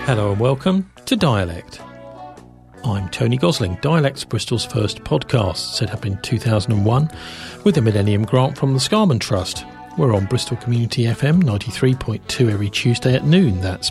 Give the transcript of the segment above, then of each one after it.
Hello and welcome to Dialect. I'm Tony Gosling. Dialect's Bristol's first podcast, set up in 2001 with a Millennium Grant from the Scarman Trust. We're on Bristol Community FM 93.2 every Tuesday at noon. That's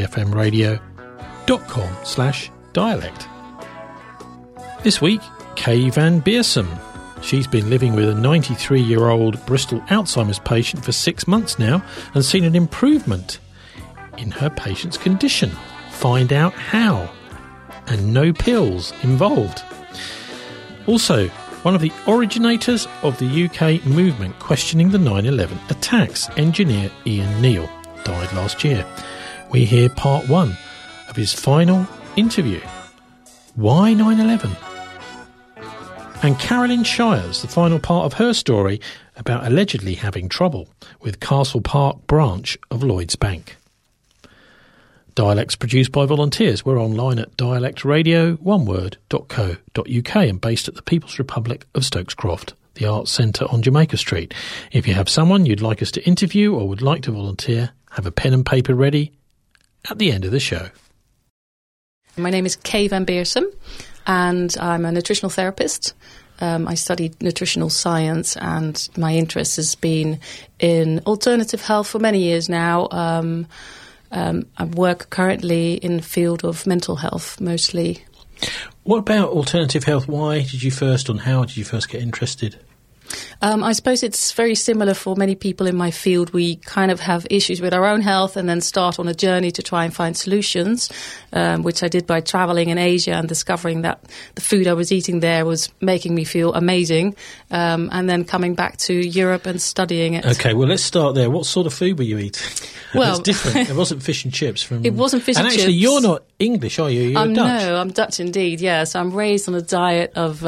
bcfmradio.com/dialect. This week, Kay van Beersum. She's been living with a 93-year-old Bristol Alzheimer's patient for 6 months now and seen an improvement in her patient's condition. Find out how. And no pills involved. Also, one of the originators of the UK movement questioning the 9/11 attacks, engineer Ian Neal, died last year. We hear part one of his final interview. Why 9/11? And Carolyn Shires, the final part of her story about allegedly having trouble with Castle Park branch of Lloyds Bank. Dialect's produced by volunteers. We're online at dialectradio.co.uk and based at the People's Republic of Stokescroft, the Arts Centre on Jamaica Street. If you have someone you'd like us to interview or would like to volunteer, have a pen and paper ready at the end of the show. My name is Kay van Beersum and I'm a nutritional therapist. I studied nutritional science and my interest has been in alternative health for many years now. I work currently in the field of mental health mostly. What about alternative health? Why did you first, and how did you first get interested? I suppose it's very similar for many people in my field. We kind of have issues with our own health and then start on a journey to try and find solutions, which I did by travelling in Asia and discovering that the food I was eating there was making me feel amazing, and then coming back to Europe and studying it. Okay, well, let's start there. What sort of food were you eating? Well, it's different. It wasn't fish and chips. It wasn't fish and chips. And actually, you're not English, are you? You're Dutch. No, I'm Dutch indeed, yes. I'm raised on a diet of,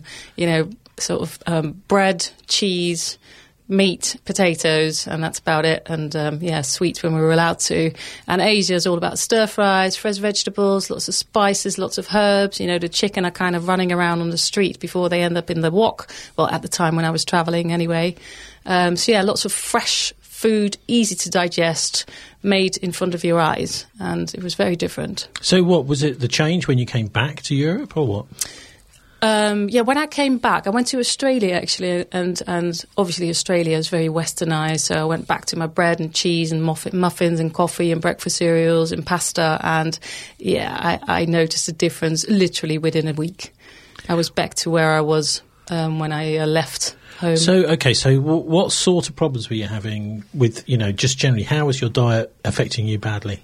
bread, cheese, meat, potatoes, and that's about it. And, sweets when we were allowed to. And Asia is all about stir-fries, fresh vegetables, lots of spices, lots of herbs. You know, the chicken are kind of running around on the street before they end up in the wok. Well, at the time when I was travelling anyway. Lots of fresh food, easy to digest, made in front of your eyes. And it was very different. So what, was it the change when you came back to Europe or what? When I came back, I went to Australia actually, and obviously Australia is very westernised, so I went back to my bread and cheese and muffins and coffee and breakfast cereals and pasta, and I noticed a difference literally within a week. I was back to where I was when I left home. So what sort of problems were you having with, just generally, how was your diet affecting you badly?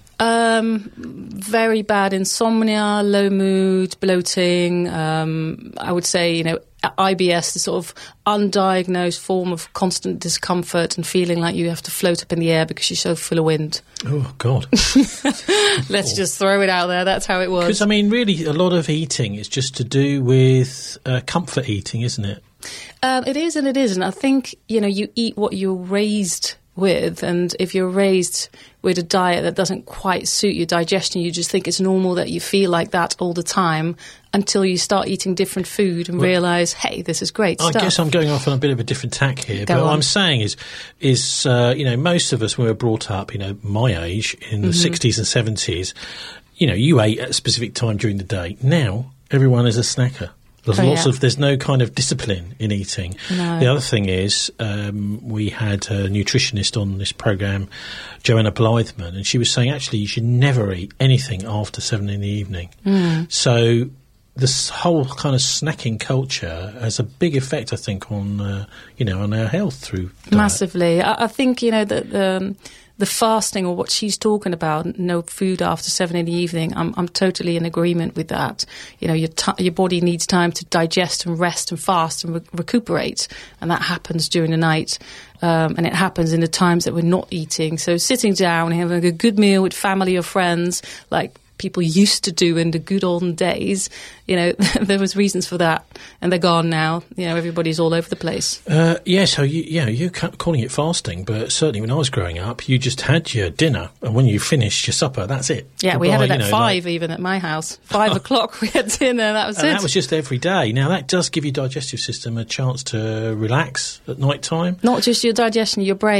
Very bad insomnia, low mood, bloating. I would say, IBS, the sort of undiagnosed form of constant discomfort and feeling like you have to float up in the air because you're so full of wind. Oh, God. Let's just throw it out there. That's how it was. Because, really, a lot of eating is just to do with comfort eating, isn't it? It is and it isn't. I think, you eat what you're raised with, and if you're raised with a diet that doesn't quite suit your digestion, you just think it's normal that you feel like that all the time until you start eating different food and realise, hey, this is great stuff. I guess I'm going off on a bit of a different tack here, but what I'm saying is most of us, when we were brought up, my age, in the 60s and 70s, you ate at a specific time during the day. Now, everyone is a snacker. There's no kind of discipline in eating. No. The other thing is, we had a nutritionist on this programme, Joanna Blythman, and she was saying actually you should never eat anything after 7 in the evening. So this whole kind of snacking culture has a big effect, I think, on on our health through diet. Massively. I think that the fasting, or what she's talking about, no food after 7 in the evening, I'm totally in agreement with that. Your body needs time to digest and rest and fast and recuperate, and that happens during the night. And it happens in the times that we're not eating. So sitting down, having a good meal with family or friends, like people used to do in the good olden days, there was reasons for that, and they're gone now. Everybody's all over the place. So you're calling it fasting, but certainly when I was growing up, you just had your dinner, and when you finished your supper, that's it. Yeah, we had it at 5 even at my house. 5 o'clock we had dinner, that was it. And that was just every day. Now, that does give your digestive system a chance to relax at night time. Not just your digestion, your brain.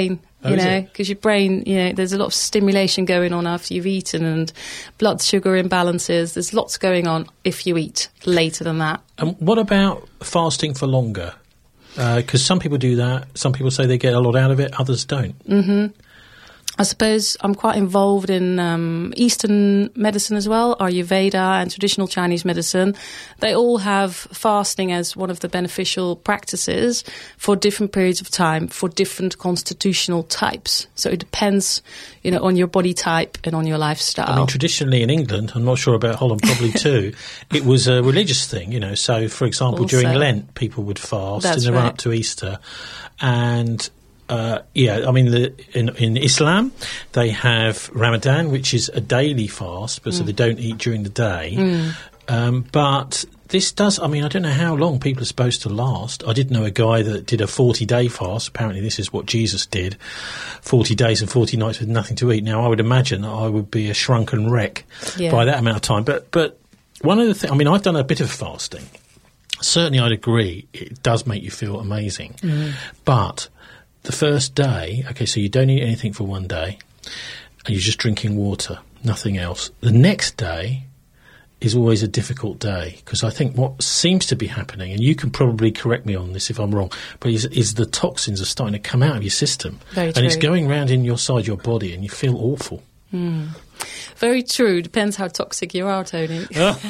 You know, because your brain, you know, there's a lot of stimulation going on after you've eaten and blood sugar imbalances. There's lots going on if you eat later than that. And what about fasting for longer? Because some people do that. Some people say they get a lot out of it. Others don't. Mm-hmm. I suppose I'm quite involved in Eastern medicine as well, Ayurveda and traditional Chinese medicine. They all have fasting as one of the beneficial practices for different periods of time, for different constitutional types. So it depends, you know, on your body type and on your lifestyle. I mean, traditionally in England, I'm not sure about Holland, probably too, it was a religious thing, you know. So, for example, during Lent, people would fast in the run up to Easter. And... I mean, in Islam, they have Ramadan, which is a daily fast, but so they don't eat during the day. But this does, I mean, I don't know how long people are supposed to last. I did know a guy that did a 40-day fast. Apparently this is what Jesus did, 40 days and 40 nights with nothing to eat. Now, I would imagine that I would be a shrunken wreck by that amount of time. But one of the things, I mean, I've done a bit of fasting. Certainly I'd agree, it does make you feel amazing. But... the first day, okay, so you don't eat anything for one day, and you're just drinking water, nothing else. The next day is always a difficult day, because I think what seems to be happening, and you can probably correct me on this if I'm wrong, but is the toxins are starting to come out of your system. Very true. And it's going around in your body, and you feel awful. Very true. Depends how toxic you are, Tony.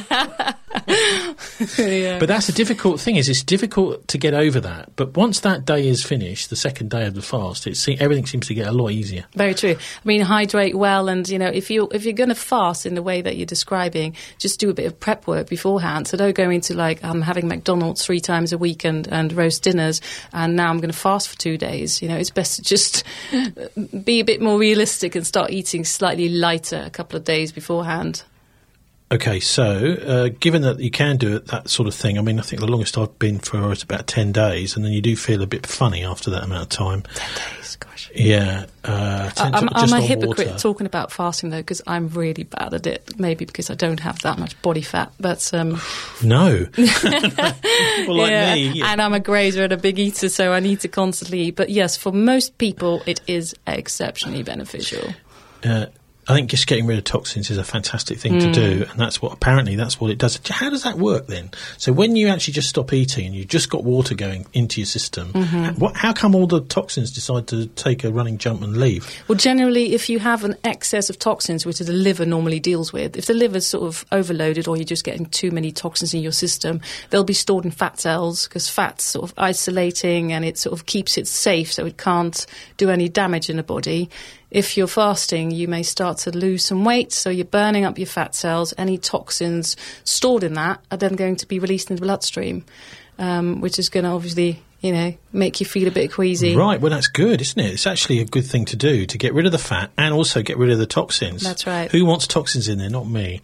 But that's a difficult thing. Is it's difficult to get over that. But once that day is finished, the second day of the fast, everything seems to get a lot easier. Very true. I mean, hydrate well, and you know, if you're going to fast in the way that you're describing, just do a bit of prep work beforehand. So don't go into like I'm having McDonald's 3 times a week and roast dinners, and now I'm going to fast for 2 days. You know, it's best to just be a bit more realistic and start eating slightly lighter a couple of days beforehand. Okay, so given that you can do it, that sort of thing, I mean, I think the longest I've been for is about 10 days, and then you do feel a bit funny after that amount of time. 10 days, gosh. Yeah. I'm a hypocrite talking about fasting, though, because I'm really bad at it, maybe because I don't have that much body fat. But no. Well, like me. Yeah. And I'm a grazer and a big eater, so I need to constantly eat. But yes, for most people, it is exceptionally beneficial. I think just getting rid of toxins is a fantastic thing to do, and that's what it does. How does that work then? So when you actually just stop eating and you've just got water going into your system, how come all the toxins decide to take a running jump and leave? Well, generally, if you have an excess of toxins, which the liver normally deals with, if the liver's sort of overloaded or you're just getting too many toxins in your system, they'll be stored in fat cells, because fat's sort of isolating and it sort of keeps it safe so it can't do any damage in the body. If you're fasting, you may start to lose some weight, so you're burning up your fat cells. Any toxins stored in that are then going to be released in the bloodstream, which is going to obviously, you know, make you feel a bit queasy. Right, well, that's good, isn't it? It's actually a good thing to do, to get rid of the fat and also get rid of the toxins. That's right. Who wants toxins in there? Not me.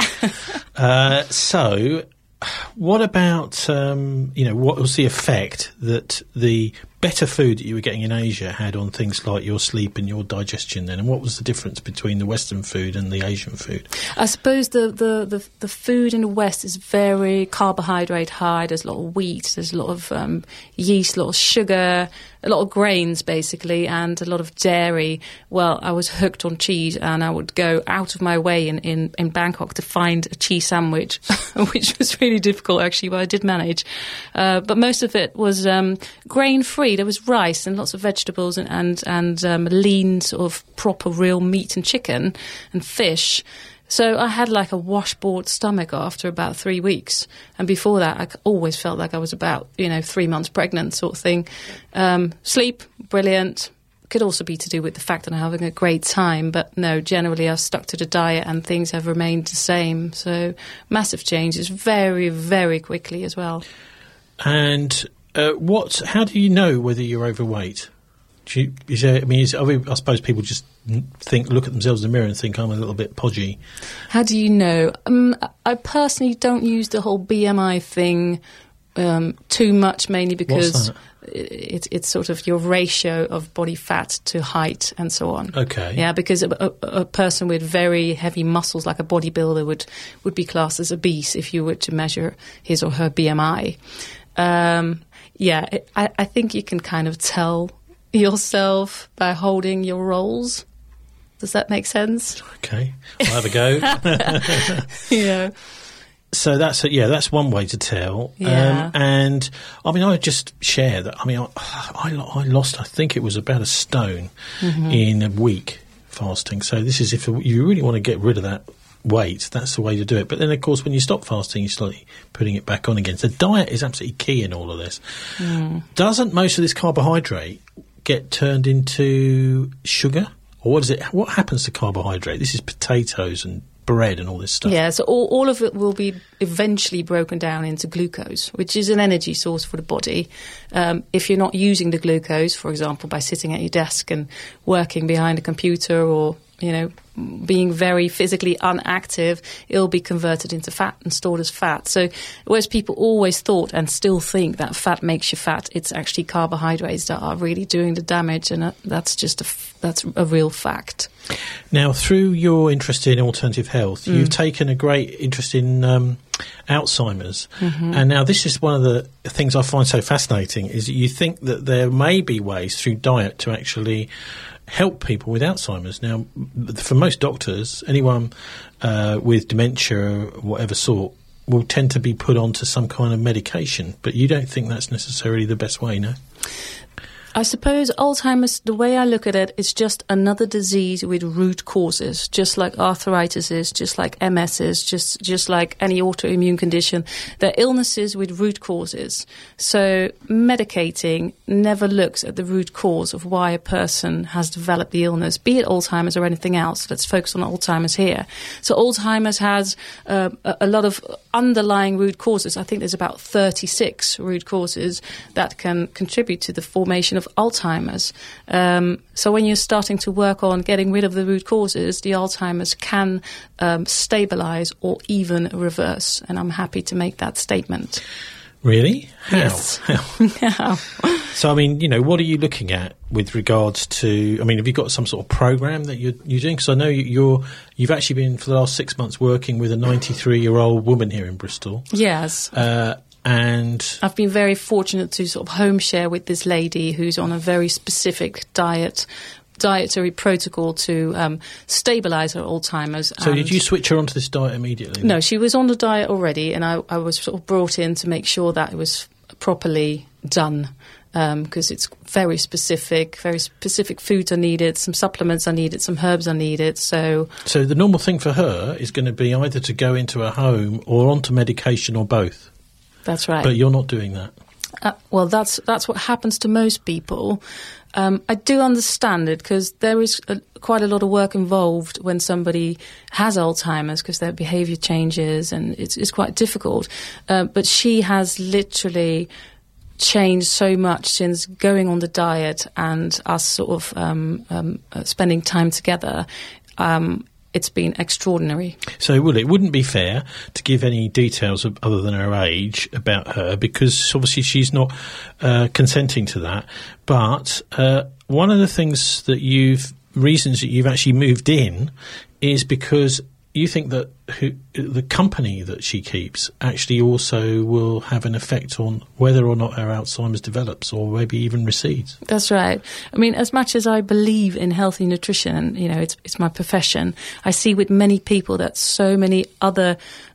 So... what about, what was the effect that the better food that you were getting in Asia had on things like your sleep and your digestion then? And what was the difference between the Western food and the Asian food? I suppose the food in the West is very carbohydrate high. There's a lot of wheat, there's a lot of yeast, a lot of sugar, a lot of grains, basically, and a lot of dairy. Well, I was hooked on cheese, and I would go out of my way in Bangkok to find a cheese sandwich, which was really difficult, actually, but I did manage. But most of it was grain-free. There was rice and lots of vegetables and lean, sort of proper real meat and chicken and fish. So I had like a washboard stomach after about 3 weeks. And before that, I always felt like I was about, 3 months pregnant sort of thing. Sleep, brilliant. Could also be to do with the fact that I'm having a great time. But no, generally I've stuck to the diet and things have remained the same. So massive changes very, very quickly as well. And how do you know whether you're overweight? I suppose people just look at themselves in the mirror and think I'm a little bit podgy. How do you know? I personally don't use the whole BMI thing too much, mainly because it's sort of your ratio of body fat to height and so on. Okay. Yeah, because a person with very heavy muscles, like a bodybuilder, would be classed as obese if you were to measure his or her BMI. I think you can kind of tell yourself by holding your rolls. Does that make sense? Okay, I'll have a go. Yeah. So that's one way to tell. Yeah. And I mean, I just share that. I mean, I lost, I think it was about a stone in a week fasting. So this is if you really want to get rid of that weight, that's the way to do it. But then, of course, when you stop fasting, you're slowly putting it back on again. So diet is absolutely key in all of this. Doesn't most of this carbohydrate get turned into sugar? Or what is it? What happens to carbohydrate? This is potatoes and bread and all this stuff. Yeah, so all of it will be eventually broken down into glucose, which is an energy source for the body. If you're not using the glucose, for example, by sitting at your desk and working behind a computer or, being very physically inactive, it'll be converted into fat and stored as fat. So whereas people always thought and still think that fat makes you fat, it's actually carbohydrates that are really doing the damage, and that's a real fact. Now, through your interest in alternative health, you've taken a great interest in Alzheimer's. And now this is one of the things I find so fascinating, is that you think that there may be ways through diet to actually help people with Alzheimer's. Now, for most doctors, anyone with dementia, whatever sort, will tend to be put onto some kind of medication. But you don't think that's necessarily the best way, no? I suppose Alzheimer's, the way I look at it, is just another disease with root causes, just like arthritis is, just like MS is, just like any autoimmune condition. They're illnesses with root causes. So medicating never looks at the root cause of why a person has developed the illness, be it Alzheimer's or anything else. Let's focus on Alzheimer's here. So Alzheimer's has a lot of underlying root causes. I think there's about 36 root causes that can contribute to the formation of Alzheimer's. So when you're starting to work on getting rid of the root causes, the Alzheimer's can stabilise or even reverse. And I'm happy to make that statement. Really? How? Yes. How? So, I mean, what are you looking at with regards to, have you got some sort of program that you're doing? Because I know you've actually been, for the last 6 months, working with a 93-year-old woman here in Bristol. Yes. And I've been very fortunate to sort of home share with this lady who's on a very specific dietary protocol to stabilise her Alzheimer's. So did you switch her onto this diet immediately? No, she was on the diet already, and I was sort of brought in to make sure that it was properly done, because it's very specific foods are needed, some supplements are needed, some herbs are needed. So the normal thing for her is going to be either to go into a home or onto medication or both. That's right. But you're not doing that. Well, that's what happens to most people. I do understand it, because there is quite a lot of work involved when somebody has Alzheimer's, because their behaviour changes and it's quite difficult. But she has literally changed so much since going on the diet and us sort of spending time together. It's been extraordinary. So, it wouldn't be fair to give any details other than her age about her, because obviously she's not consenting to that. But one of the reasons that you've actually moved in is because you think that the company that she keeps actually also will have an effect on whether or not her Alzheimer's develops or maybe even recedes. That's right. As much as I believe in healthy nutrition, and it's my profession, I see with many people that so many other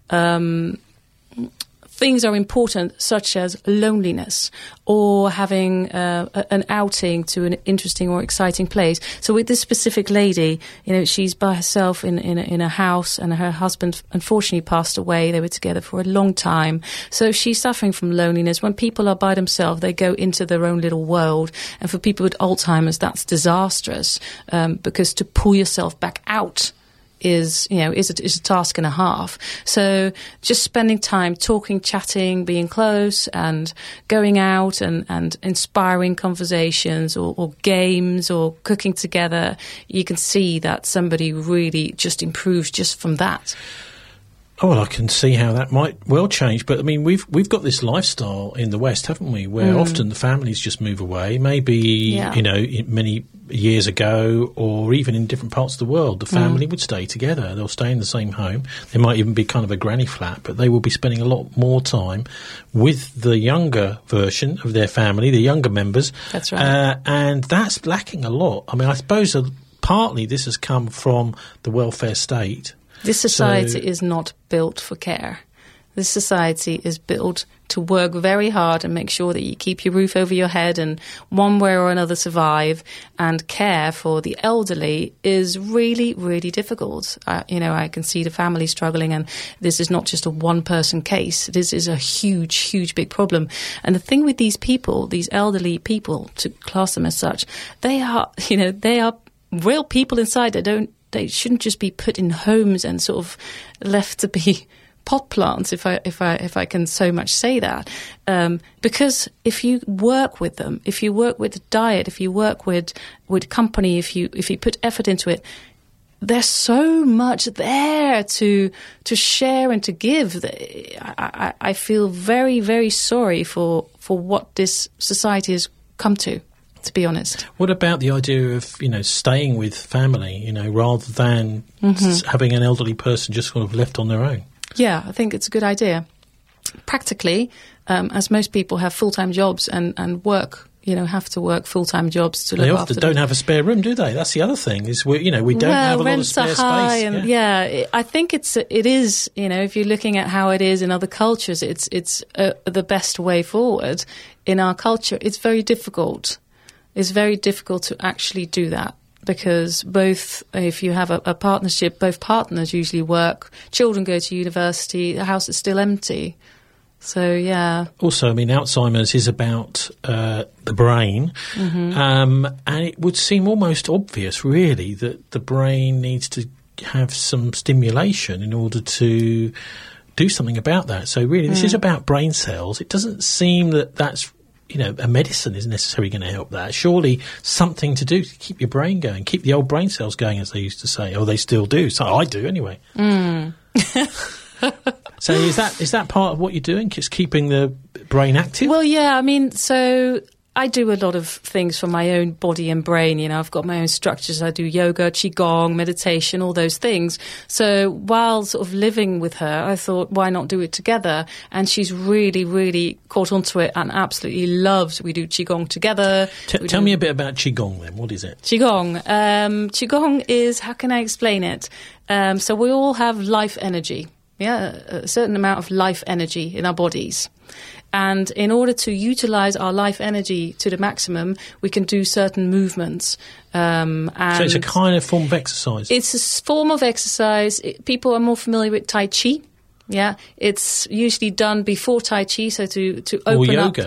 things are important, such as loneliness or having an outing to an interesting or exciting place. So with this specific lady, she's by herself in a house, and her husband unfortunately passed away. They were together for a long time. So she's suffering from loneliness. When people are by themselves, they go into their own little world. And for people with Alzheimer's, that's disastrous, because to pull yourself back out is a task and a half. So just spending time talking, chatting, being close, and going out and inspiring conversations or games or cooking together, you can see that somebody really just improves just from that. Oh, well, I can see how that might well change. But, we've got this lifestyle in the West, haven't we, where often the families just move away. Maybe, many years ago, or even in different parts of the world, the family would stay together. They'll stay in the same home. They might even be kind of a granny flat, but they will be spending a lot more time with the younger version of their family, the younger members. That's right. And that's lacking a lot. I mean, I suppose partly this has come from the welfare state. This society is not built for care. This society is built to work very hard and make sure that you keep your roof over your head and one way or another survive, and care for the elderly is really, really difficult. I can see the family struggling, and this is not just a one-person case. This is a huge, huge, big problem. And the thing with these people, these elderly people, to class them as such, they are real people inside. They shouldn't just be put in homes and sort of left to be pot plants, if I can so much say that, because if you work with them, if you work with the diet, if you work with company, if you put effort into it, there's so much there to share and to give. I feel very, very sorry for what this society has come to be honest. What about the idea of, staying with family, rather than having an elderly person just sort of left on their own? Yeah, I think it's a good idea. Practically, as most people have full-time jobs and work, have to work full-time jobs to look after them. They often don't have a spare room, do they? That's the other thing, is we don't have a lot of spare space. And I think it is, if you're looking at how it is in other cultures, it's the best way forward. In our culture, it's very difficult. It's very difficult to actually do that. Because if you have a partnership, both partners usually work, children go to university, the house is still empty. So, yeah. Also, Alzheimer's is about the brain, and it would seem almost obvious, really, that the brain needs to have some stimulation in order to do something about that. So, really, this is about brain cells. It doesn't seem that that's a medicine isn't necessarily going to help that. Surely something to do to keep your brain going, keep the old brain cells going, as they used to say, or they still do. So I do anyway. So is that part of what you're doing, just keeping the brain active? Well, yeah, so I do a lot of things for my own body and brain. I've got my own structures. I do yoga, qigong, meditation, all those things. So while sort of living with her, I thought, why not do it together? And she's really, really caught onto it and absolutely loves. We do qigong together. Tell me a bit about qigong then. What is it? Qigong. Qigong is, how can I explain it? So we all have life energy. Yeah, a certain amount of life energy in our bodies. And in order to utilize our life energy to the maximum, we can do certain movements. And so it's a kind of form of exercise? It's a form of exercise. People are more familiar with Tai Chi. Yeah, it's usually done before Tai Chi, so to open yoga, up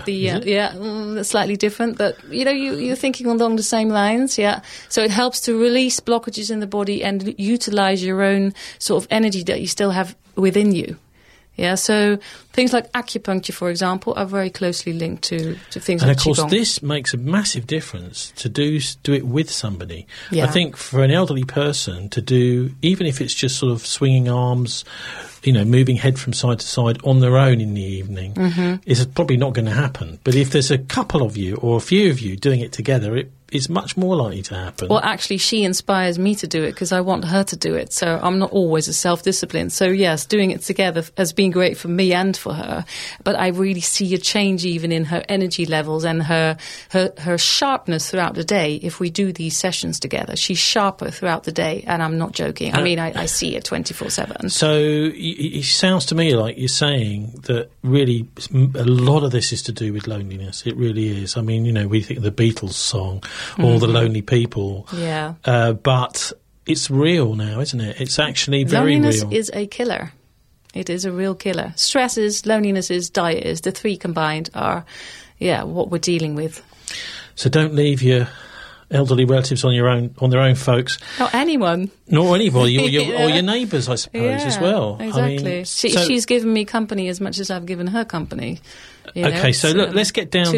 the that's slightly different, but you're thinking along the same lines. Yeah, so it helps to release blockages in the body and utilize your own sort of energy that you still have within you. Yeah, so things like acupuncture, for example, are very closely linked to things like qigong. And of course, this makes a massive difference to do it with somebody. Yeah. I think for an elderly person to do, even if it's just sort of swinging arms, moving head from side to side on their own in the evening, is probably not going to happen. But if there's a couple of you or a few of you doing it together, it's much more likely to happen. Well, actually, she inspires me to do it because I want her to do it. So I'm not always a self-disciplined. So, yes, doing it together has been great for me and for her. But I really see a change even in her energy levels and her sharpness throughout the day. If we do these sessions together, she's sharper throughout the day. And I'm not joking. I see it 24/7. So it sounds to me like you're saying that really a lot of this is to do with loneliness. It really is. We think of the Beatles song, all the lonely people. Yeah. But it's real now, isn't it? It's actually very loneliness real. Is a killer. It is a real killer. Stress is, loneliness is, diet is. The three combined are, what we're dealing with. So don't leave your elderly relatives on their own, folks. Not anyone. Nor anybody, or your neighbours, I suppose, as well. Exactly. She's given me company as much as I've given her company. Okay, so look, let's get down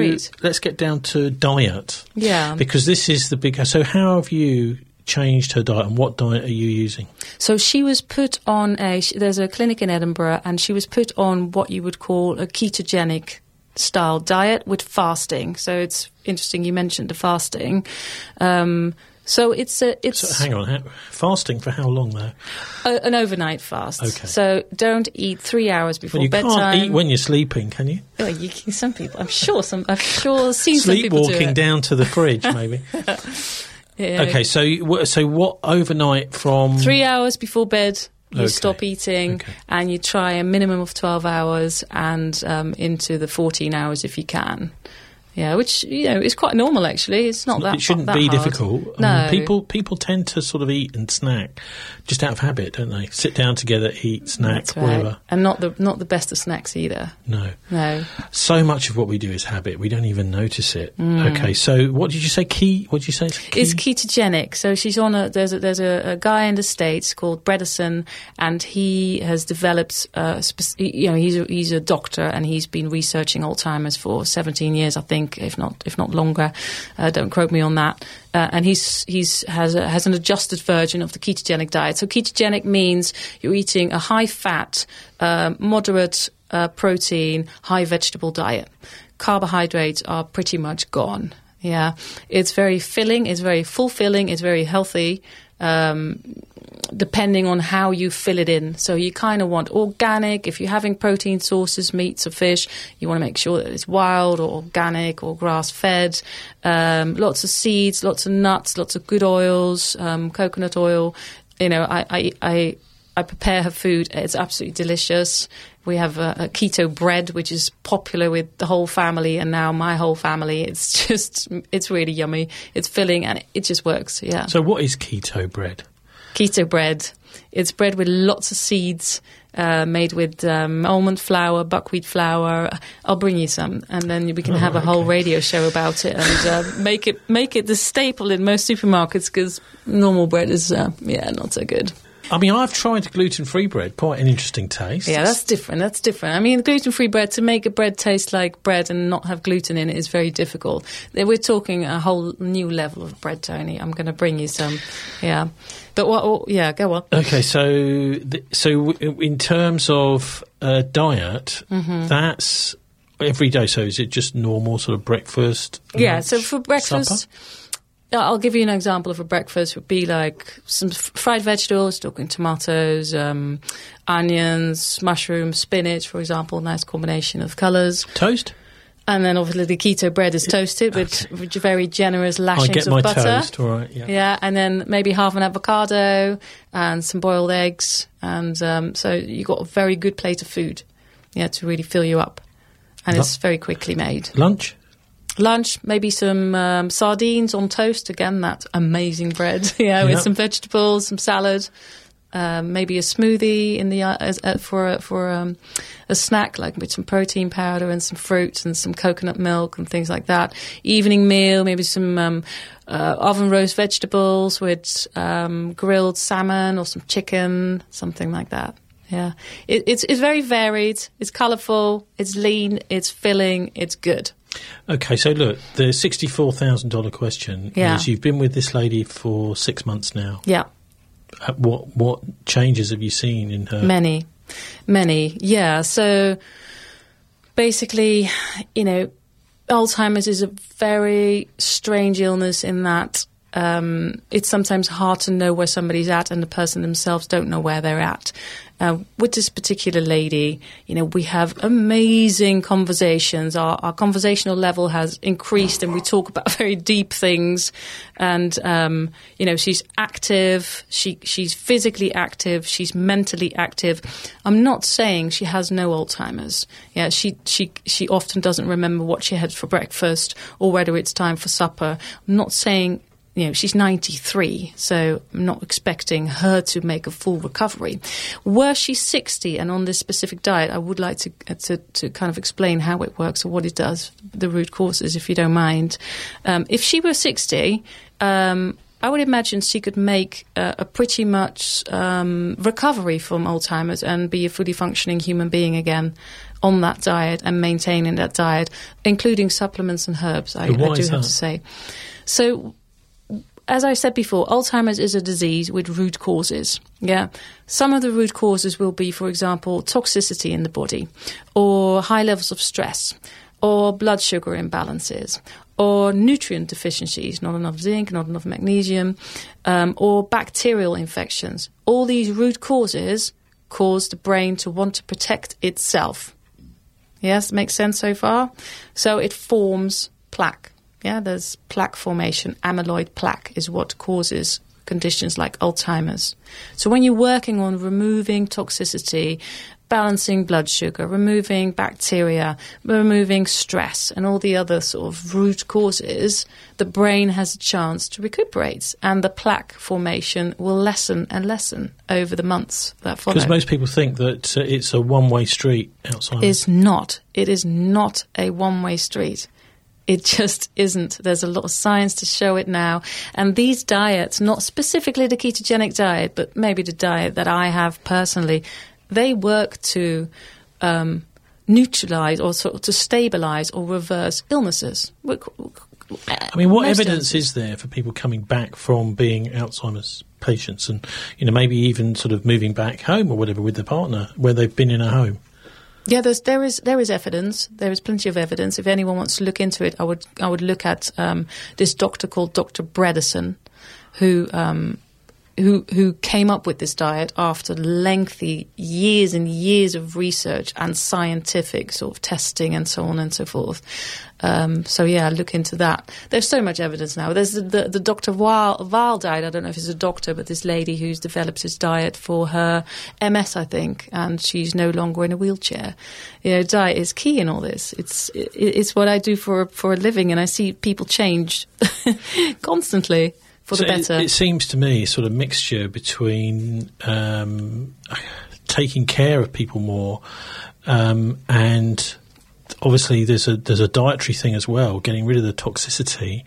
to diet. Yeah. Because this is the big. So how have you changed her diet, and what diet are you using? So she was put on there's a clinic in Edinburgh, and she was put on what you would call a ketogenic style diet with fasting. So it's interesting you mentioned the fasting. So hang on, fasting for how long though? An overnight fast. Okay. So don't eat 3 hours before bedtime. You can't eat when you're sleeping, can you? Well, some people. I've sure seen some people do it. Sleepwalking down to the fridge, maybe. Yeah. Okay, so what overnight from 3 hours before bed? You Okay. stop eating, Okay. and you try a minimum of 12 hours and into the 14 hours if you can. Yeah, which is quite normal actually. It's not that. It shouldn't that be hard. difficult. No, I mean, people tend to sort of eat and snack just out of habit, don't they? Sit down together, eat, snack, that's right. whatever. And not the best of snacks either. No. No. So much of what we do is habit. We don't even notice it. Okay, so what did you say? What did you say? It's ketogenic. So she's on there's a guy in the States called Bredesen, and he has developed. He's a doctor, and he's been researching Alzheimer's for 17 years, I think, if not longer. Don't quote me on that. And has an adjusted version of the ketogenic diet. So ketogenic means you're eating a high fat, moderate protein, high vegetable diet. Carbohydrates are pretty much gone. Yeah, it's very filling, it's very fulfilling, it's very healthy, depending on how you fill it in. So you kind of want organic. If you're having protein sources, meats or fish, you want to make sure that it's wild or organic or grass-fed. Lots of seeds, lots of nuts, lots of good oils, coconut oil. I prepare her food. It's absolutely delicious. We have a keto bread, which is popular with the whole family, and now my whole family. It's really yummy. It's filling, and it just works. Yeah. So what is keto bread? Keto bread. It's bread with lots of seeds, made with almond flour, buckwheat flour. I'll bring you some, and then we can have a whole radio show about it and make it the staple in most supermarkets, because normal bread is not so good. I mean, I've tried gluten-free bread. Quite an interesting taste. Yeah, that's different. I mean, gluten-free bread, to make a bread taste like bread and not have gluten in it is very difficult. We're talking a whole new level of bread, Tony. I'm going to bring you some. Yeah. But go on. Okay, so in terms of diet, that's every day. So is it just normal sort of breakfast? Yeah, lunch, so for breakfast... supper? I'll give you an example of a breakfast. Would be like some fried vegetables, talking tomatoes, onions, mushrooms, spinach, for example. Nice combination of colours. Toast? And then obviously the keto bread is toasted with very generous lashings of butter. I get my toast, all right. Yeah. Yeah, and then maybe half an avocado and some boiled eggs. And so you got a very good plate of food, to really fill you up. And it's very quickly made. Lunch, maybe some sardines on toast. Again, that amazing bread. With some vegetables, some salad, maybe a smoothie in the for a snack, like with some protein powder and some fruits and some coconut milk and things like that. Evening meal, maybe some oven roast vegetables with grilled salmon or some chicken, something like that. Yeah, it's very varied. It's colourful. It's lean. It's filling. It's good. Okay, so look, the $64,000 question is: you've been with this lady for 6 months now. Yeah. What changes have you seen in her? Many. Yeah. So basically, Alzheimer's is a very strange illness in that it's sometimes hard to know where somebody's at, and the person themselves don't know where they're at. With this particular lady, we have amazing conversations. Our conversational level has increased, and we talk about very deep things. And, she's active. She's physically active. She's mentally active. I'm not saying she has no Alzheimer's. Yeah, she often doesn't remember what she had for breakfast or whether it's time for supper. I'm not saying... she's 93, so I'm not expecting her to make a full recovery. Were she 60 and on this specific diet, I would like to kind of explain how it works or what it does, the root causes, if you don't mind. If she were 60, I would imagine she could make a pretty much recovery from Alzheimer's and be a fully functioning human being again on that diet and maintaining that diet, including supplements and herbs, I do have to say. So... as I said before, Alzheimer's is a disease with root causes. Yeah, some of the root causes will be, for example, toxicity in the body, or high levels of stress, or blood sugar imbalances, or nutrient deficiencies, not enough zinc, not enough magnesium, or bacterial infections. All these root causes cause the brain to want to protect itself. Yes, makes sense so far? So it forms plaque. Yeah, there's plaque formation. Amyloid plaque is what causes conditions like Alzheimer's. So when you're working on removing toxicity, balancing blood sugar, removing bacteria, removing stress, and all the other sort of root causes, the brain has a chance to recuperate, and the plaque formation will lessen and lessen over the months that follow. Because most people think that it's a one-way street, Alzheimer's. It's not. It is not a one-way street. It just isn't. There's a lot of science to show it now. And these diets, not specifically the ketogenic diet, but maybe the diet that I have personally, they work to neutralize or sort of to stabilize or reverse illnesses. I mean, what evidence is there for people coming back from being Alzheimer's patients and, maybe even sort of moving back home or whatever with their partner where they've been in a home? Yeah, there is evidence. There is plenty of evidence. If anyone wants to look into it, I would look at this doctor called Dr. Bredesen, who came up with this diet after lengthy years and years of research and scientific sort of testing and so on and so forth. So yeah, look into that. There's so much evidence now. There's the Dr. Weil diet. I don't know if he's a doctor, but this lady who's developed this diet for her MS, I think, and she's no longer in a wheelchair. Diet is key in all this. It's what I do for a living, and I see people change constantly. For the better. It seems to me sort of mixture between taking care of people more and obviously there's a dietary thing as well. Getting rid of the toxicity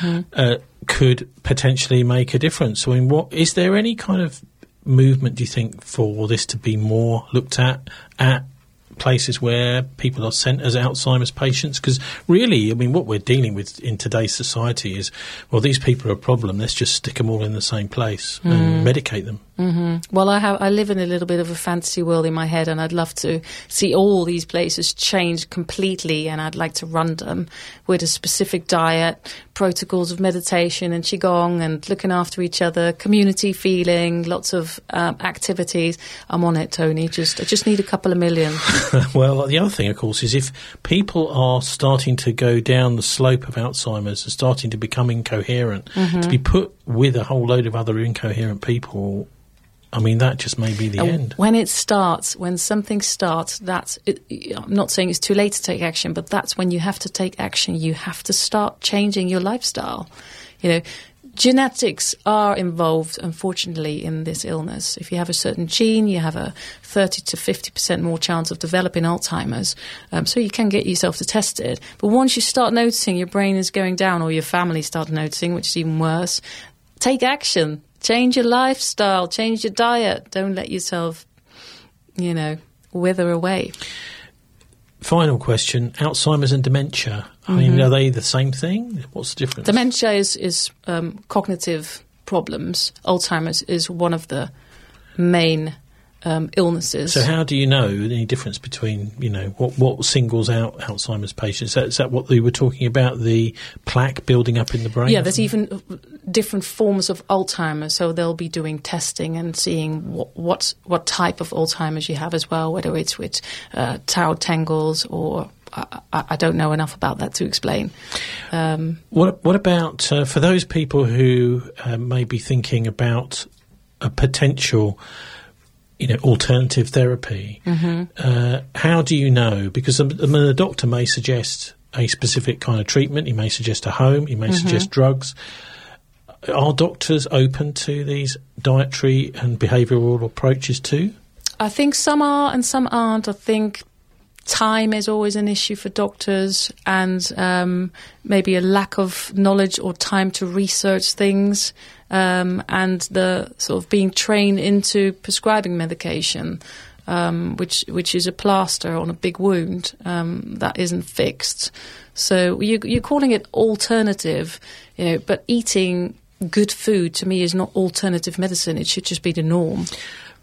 could potentially make a difference. I mean, is there any kind of movement, do you think, for this to be more looked at places where people are sent as Alzheimer's patients? Because really, I mean, what we're dealing with in today's society is, well, these people are a problem. Let's just stick them all in the same place and medicate them. Mm-hmm. Well, I live in a little bit of a fantasy world in my head, and I'd love to see all these places change completely, and I'd like to run them with a specific diet, protocols of meditation and qigong and looking after each other, community feeling, lots of activities. I'm on it, Tony. I just need a couple of million. Well, the other thing, of course, is if people are starting to go down the slope of Alzheimer's and starting to become incoherent, to be put with a whole load of other incoherent people, I mean, that just may be the end. When something starts, I'm not saying it's too late to take action, but that's when you have to take action. You have to start changing your lifestyle. Genetics are involved, unfortunately, in this illness. If you have a certain gene, you have a 30 to 50% more chance of developing Alzheimer's. So you can get yourself to test it. But once you start noticing your brain is going down, or your family start noticing, which is even worse, take action. Change your lifestyle. Change your diet. Don't let yourself, wither away. Final question, Alzheimer's and dementia. I mean, are they the same thing? What's the difference? Dementia is cognitive problems. Alzheimer's is one of the main illnesses. So how do you know any difference between, what singles out Alzheimer's patients? Is that what they were talking about, the plaque building up in the brain? Yeah, there's even different forms of Alzheimer's. So they'll be doing testing and seeing what type of Alzheimer's you have as well, whether it's with tau tangles or... I don't know enough about that to explain. What about for those people who may be thinking about a potential... alternative therapy. How do you know? Because a doctor may suggest a specific kind of treatment. He may suggest a home. He may suggest drugs. Are doctors open to these dietary and behavioural approaches too? I think some are and some aren't. I think time is always an issue for doctors, and maybe a lack of knowledge or time to research things. And the sort of being trained into prescribing medication, which is a plaster on a big wound that isn't fixed. So you're calling it alternative, but eating good food to me is not alternative medicine. It should just be the norm.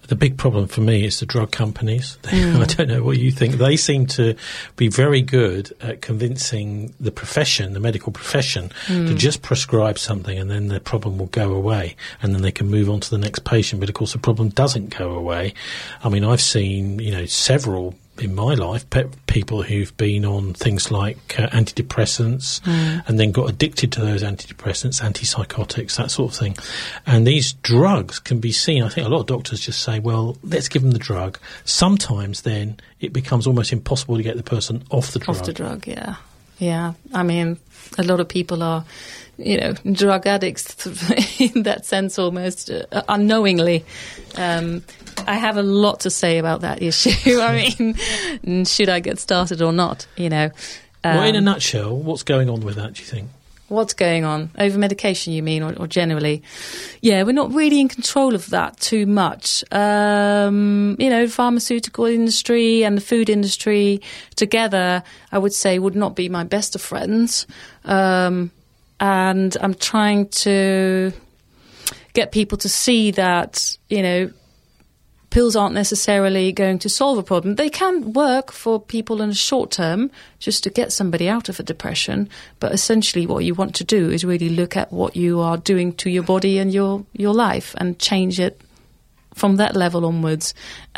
The big problem for me is the drug companies. I don't know what you think. They seem to be very good at convincing the profession, the medical profession, to just prescribe something, and then the problem will go away, and then they can move on to the next patient. But of course, the problem doesn't go away. I mean, I've seen, several in my life, people who've been on things like antidepressants and then got addicted to those antidepressants, antipsychotics, that sort of thing. And these drugs can be seen, I think a lot of doctors just say, well, let's give them the drug. Sometimes then it becomes almost impossible to get the person off the drug. Off the drug, yeah. Yeah, I mean, a lot of people are, drug addicts in that sense almost unknowingly. I have a lot to say about that issue. I mean, should I get started or not, well, in a nutshell, what's going on with that, do you think? What's going on? Over-medication, you mean, or generally? Yeah, we're not really in control of that too much. Pharmaceutical industry and the food industry together, I would say, would not be my best of friends. And I'm trying to get people to see that, pills aren't necessarily going to solve a problem. They can work for people in the short term just to get somebody out of a depression. But essentially what you want to do is really look at what you are doing to your body and your life and change it from that level onwards.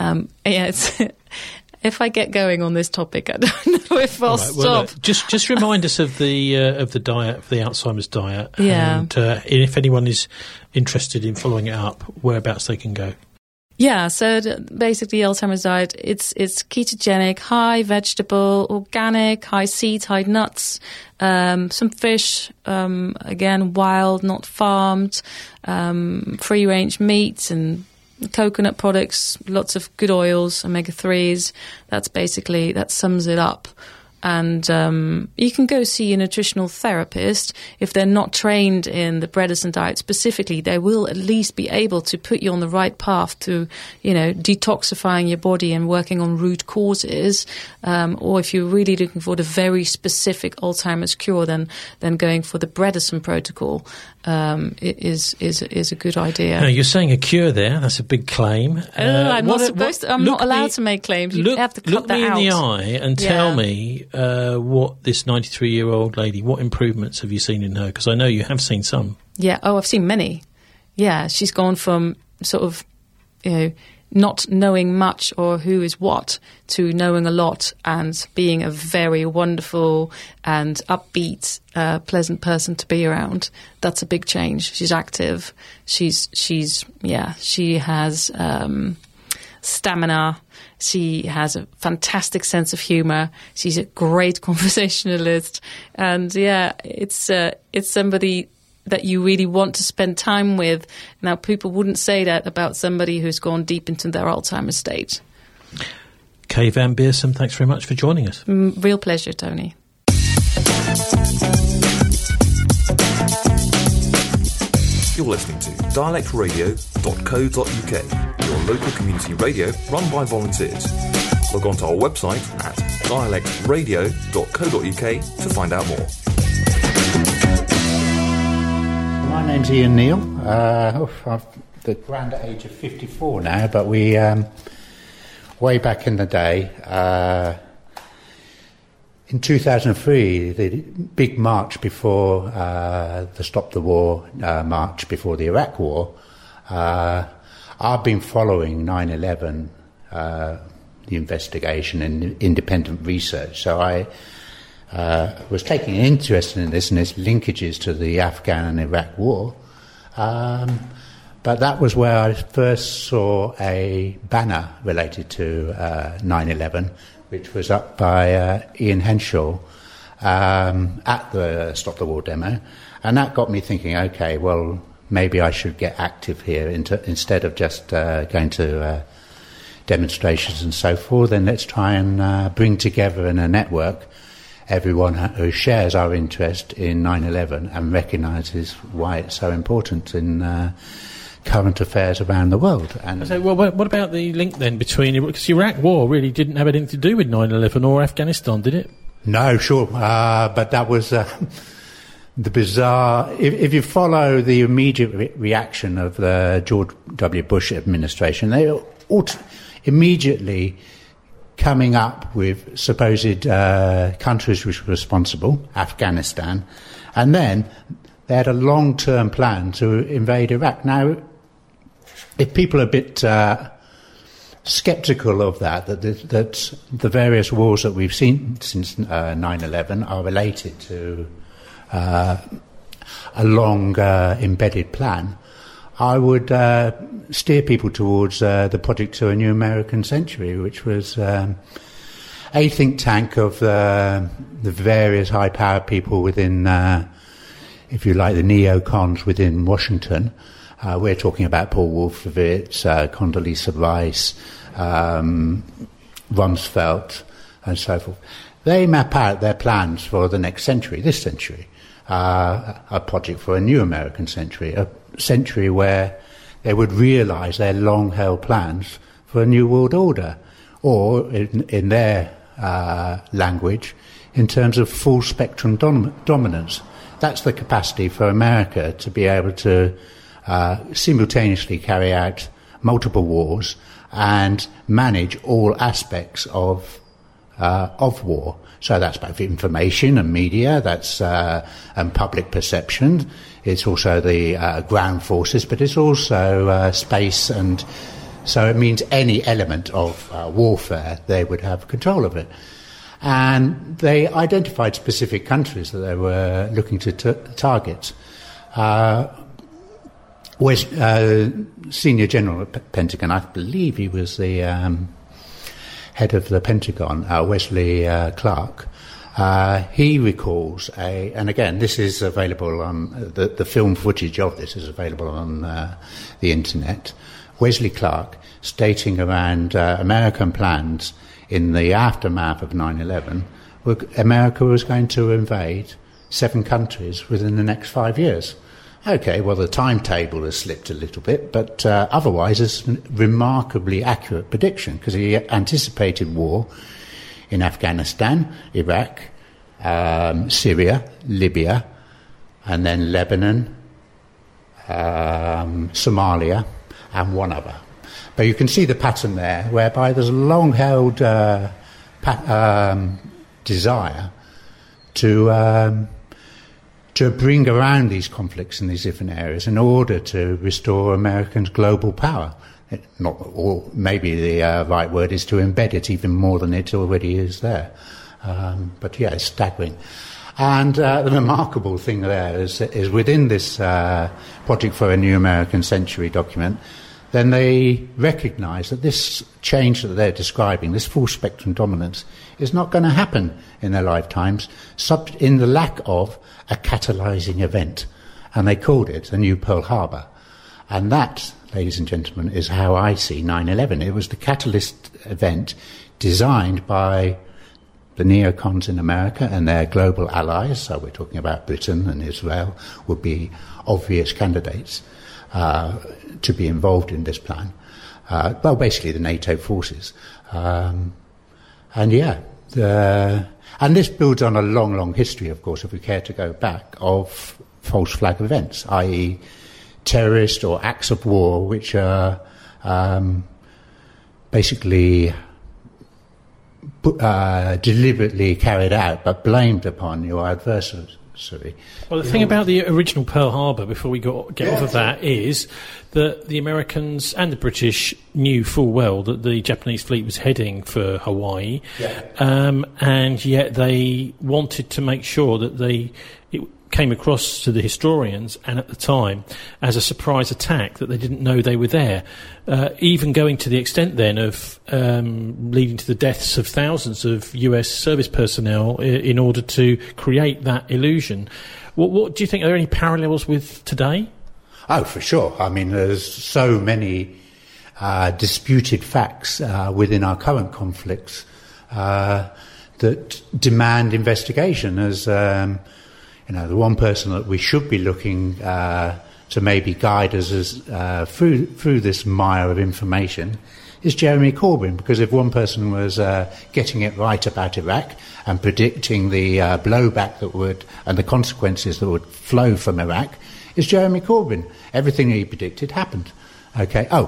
If I get going on this topic, I don't know if I'll stop. Well, just remind us of the diet, of the Alzheimer's diet. Yeah. And if anyone is interested in following it up, whereabouts they can go. Yeah, so basically Alzheimer's diet, it's ketogenic, high vegetable, organic, high seeds, high nuts, some fish, again, wild, not farmed, free-range meats and coconut products, lots of good oils, omega-3s. That sums it up. And you can go see a nutritional therapist. If they're not trained in the Bredesen diet specifically, they will at least be able to put you on the right path to, detoxifying your body and working on root causes. Or if you're really looking for the very specific Alzheimer's cure, then going for the Bredesen protocol is a good idea. Now, you're saying a cure there. That's a big claim. I'm not allowed to make claims. You have to cut that out. Look me in the eye and tell me what this 93-year-old lady, what improvements have you seen in her? Because I know you have seen some. Yeah. Oh, I've seen many. Yeah. She's gone from sort of, not knowing much or who is what to knowing a lot and being a very wonderful and upbeat, pleasant person to be around. That's a big change. She's active. She has stamina. She has a fantastic sense of humor. She's a great conversationalist. And it's somebody that you really want to spend time with. Now, people wouldn't say that about somebody who's gone deep into their Alzheimer's state. Kay van Beersum, thanks very much for joining us. Real pleasure, Tony. You're listening to dialectradio.co.uk, your local community radio run by volunteers. Log on to our website at dialectradio.co.uk to find out more. My name's Ian Neal. I'm the grand age of 54 now, but we, way back in the day, in 2003, the big march before the Stop the War march before the Iraq War, I've been following 9/11, the investigation and independent research. So I was taking an interest in this and its linkages to the Afghan and Iraq war. But that was where I first saw a banner related to 9/11, which was up by Ian Henshaw at the Stop the War demo. And that got me thinking, okay, well, maybe I should get active here instead of just going to demonstrations and so forth. Then let's try and bring together in a network everyone who shares our interest in 9/11 and recognises why it's so important in current affairs around the world. And so, well, what about the link then between... Because the Iraq War really didn't have anything to do with 9/11 or Afghanistan, did it? No, sure. But that was the bizarre... If you follow the immediate reaction of the George W. Bush administration, they immediately coming up with supposed countries which were responsible, Afghanistan, and then they had a long-term plan to invade Iraq. Now, if people are a bit sceptical of that the various wars that we've seen since 9/11 are related to a long embedded plan, I would steer people towards the Project to a New American Century, which was a think tank of the various high-powered people within, if you like, the neocons within Washington. We're talking about Paul Wolfowitz, Condoleezza Rice, Rumsfeld, and so forth. They map out their plans for the next century, this century, a project for a new American century, a century where they would realise their long-held plans for a new world order, or in their language, in terms of full-spectrum dominance. That's the capacity for America to be able to simultaneously carry out multiple wars and manage all aspects of war. So that's both information and media, that's and public perception. It's also the ground forces, but it's also space, and so it means any element of warfare, they would have control of it. And they identified specific countries that they were looking to target. Senior General at Pentagon, I believe he was the head of the Pentagon, Wesley Clark, he recalls and again, this is available on, the film footage of this is available on the internet, Wesley Clark stating around American plans in the aftermath of 9/11, America was going to invade 7 countries within the next 5 years. Okay, well, the timetable has slipped a little bit, but otherwise it's a remarkably accurate prediction, because he anticipated war in Afghanistan, Iraq, Syria, Libya, and then Lebanon, Somalia, and one other. But you can see the pattern there, whereby there's a long-held desire to bring around these conflicts in these different areas in order to restore Americans' global power. Or maybe the right word is to embed it even more than it already is there. But yeah, it's staggering. And the remarkable thing there is within this Project for a New American Century document, then they recognise that this change that they're describing, this full-spectrum dominance, is not going to happen in their lifetimes, in the lack of a catalysing event. And they called it the New Pearl Harbor. And that, ladies and gentlemen, is how I see 9/11. It was the catalyst event designed by the neocons in America and their global allies, so we're talking about Britain and Israel, would be obvious candidates to be involved in this plan. Well, basically the NATO forces. And this builds on a long, long history, of course, if we care to go back, of false flag events, i.e. terrorist or acts of war which are basically deliberately carried out but blamed upon your adversary. Well, the thing about the original Pearl Harbor, before we get off of that, is that the Americans and the British knew full well that the Japanese fleet was heading for Hawaii, and yet they wanted to make sure that it came across to the historians and at the time as a surprise attack, that they didn't know they were there, even going to the extent then of leading to the deaths of thousands of US service personnel in order to create that illusion. What do you think? Are there any parallels with today? Oh, for sure. I mean, there's so many disputed facts within our current conflicts that demand investigation. As the one person that we should be looking to maybe guide us through this mire of information is Jeremy Corbyn, because if one person was getting it right about Iraq and predicting the blowback that would and the consequences that would flow from Iraq, is Jeremy Corbyn. Everything he predicted happened. Okay. Oh,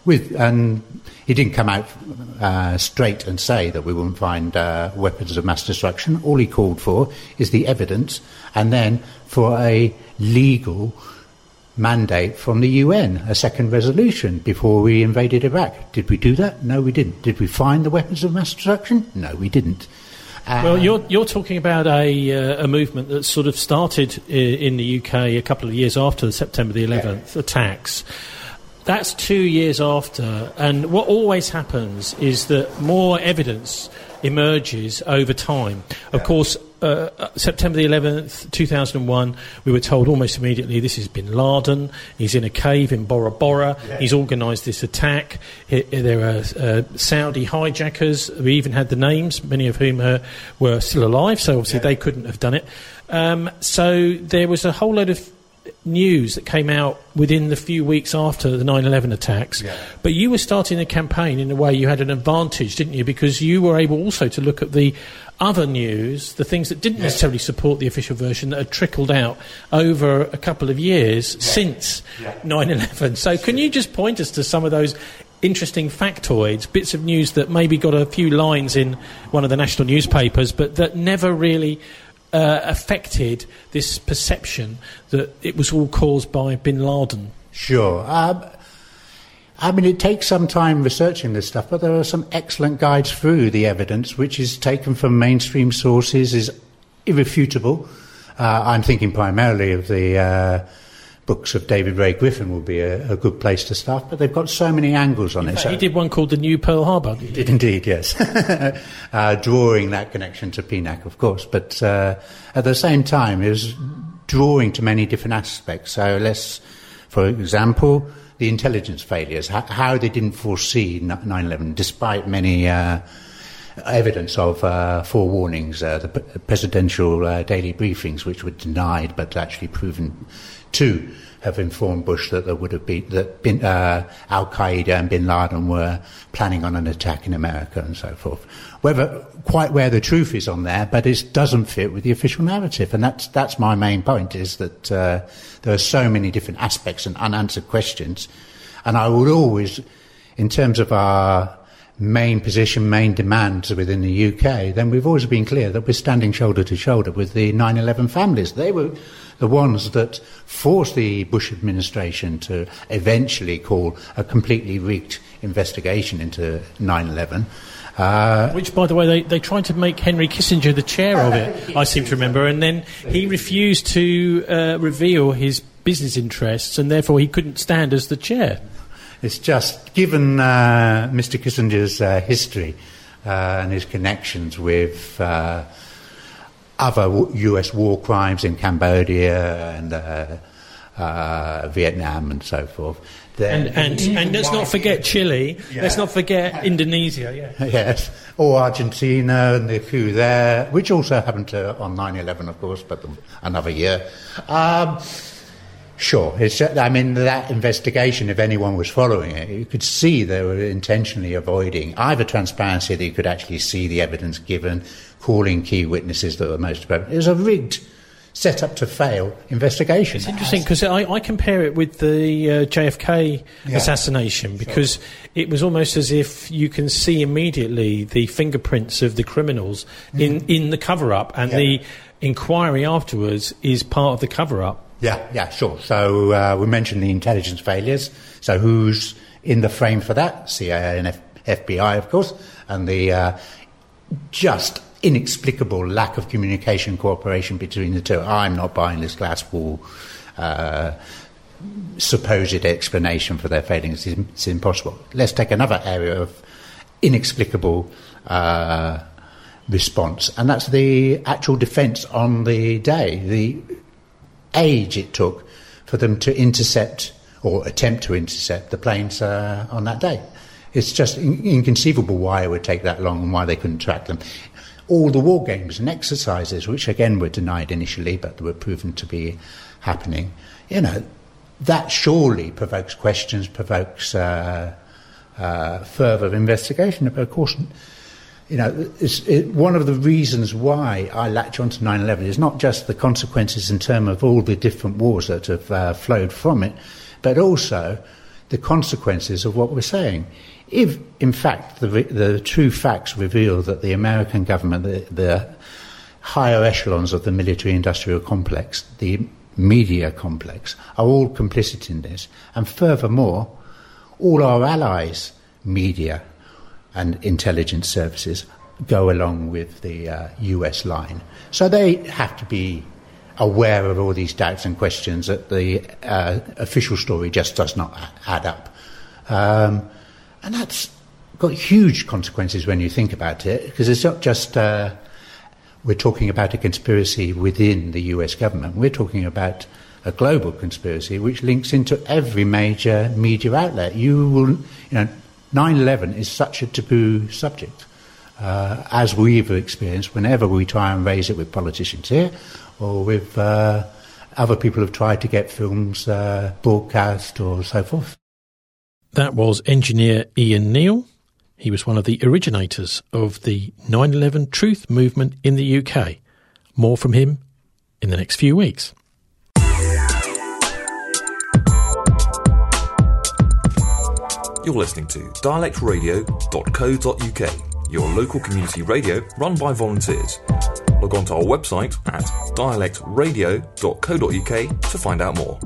And he didn't come out straight and say that we wouldn't find weapons of mass destruction. All he called for is the evidence, and then for a legal mandate from the UN, a second resolution before we invaded Iraq. Did we do that? No, we didn't. Did we find the weapons of mass destruction? No, we didn't. Well, you're talking about a movement that sort of started in the UK a couple of years after the September the 11th attacks. That's 2 years after, and what always happens is that more evidence emerges over time. Of course, September the 11th, 2001, we were told almost immediately this is bin Laden. He's in a cave in Bora Bora. Yeah. He's organised this attack. There are Saudi hijackers. We even had the names, many of whom were still alive, so obviously they couldn't have done it. So there was a whole load of news that came out within the few weeks after the 9/11 attacks. Yeah. But you were starting the campaign in a way you had an advantage, didn't you? Because you were able also to look at the other news, the things that didn't necessarily support the official version that had trickled out over a couple of years since 9/11. So can you just point us to some of those interesting factoids, bits of news that maybe got a few lines in one of the national newspapers, but that never really affected this perception that it was all caused by bin Laden? Sure. I mean, it takes some time researching this stuff, but there are some excellent guides through the evidence, which is taken from mainstream sources, is irrefutable. I'm thinking primarily of the books of David Ray Griffin will be a good place to start, but they've got so many angles on it. So he did one called The New Pearl Harbor. He did indeed, yes. Drawing that connection to PNAC, of course, but at the same time, it was drawing to many different aspects. So for example, the intelligence failures, how they didn't foresee 9/11, despite many evidence of forewarnings, the presidential daily briefings, which were denied but actually proven to have informed Bush that there would have been Al-Qaeda and bin Laden were planning on an attack in America and so forth. Quite where the truth is on there, but it doesn't fit with the official narrative, and that's my main point, is that there are so many different aspects and unanswered questions, and I would always, in terms of our main position, main demands within the UK, then we've always been clear that we're standing shoulder to shoulder with the 9/11 families. They were the ones that forced the Bush administration to eventually call a completely rigged investigation into 9/11. Which, by the way, they tried to make Henry Kissinger the chair of it, I seem to remember, and then he refused to reveal his business interests, and therefore he couldn't stand as the chair. It's just, given Mr. Kissinger's history and his connections with other US war crimes in Cambodia and Vietnam and so forth. And let's not forget Chile. Yeah. Let's not forget Indonesia. Yeah. Yes, or Argentina and the coup there, which also happened on 9/11, of course, but another year. Sure, that investigation, if anyone was following it, you could see they were intentionally avoiding either transparency, that you could actually see the evidence given, calling key witnesses that were most appropriate. It was a rigged, set up to fail investigation. It's interesting because I compare it with the JFK assassination, because it was almost as if you can see immediately the fingerprints of the criminals in the cover-up, and the inquiry afterwards is part of the cover-up. Yeah, sure. So we mentioned the intelligence failures. So who's in the frame for that? CIA and FBI, of course, and the just inexplicable lack of communication and cooperation between the two. I'm not buying this glass wall supposed explanation for their failings. It's impossible. Let's take another area of inexplicable response, and that's the actual defence on the day. The age it took for them to intercept or attempt to intercept the planes on that day. It's just inconceivable why it would take that long and why they couldn't track them. All the war games and exercises, which again were denied initially but were proven to be happening, that surely provokes questions, provokes further investigation. But of course, one of the reasons why I latch on to 9/11 is not just the consequences in terms of all the different wars that have flowed from it, but also the consequences of what we're saying. If, in fact, the true facts reveal that the American government, the higher echelons of the military-industrial complex, the media complex, are all complicit in this, and furthermore, all our allies, media and intelligence services, go along with the US line. So they have to be aware of all these doubts and questions that the official story just does not add up. And that's got huge consequences when you think about it, because it's not just we're talking about a conspiracy within the US government. We're talking about a global conspiracy which links into every major media outlet. 9/11 is such a taboo subject, as we've experienced whenever we try and raise it with politicians here, or with other people who've tried to get films broadcast or so forth. That was engineer Ian Neal. He was one of the originators of the 9/11 Truth movement in the UK. More from him in the next few weeks. You're listening to dialectradio.co.uk, your local community radio run by volunteers. Log on to our website at dialectradio.co.uk to find out more.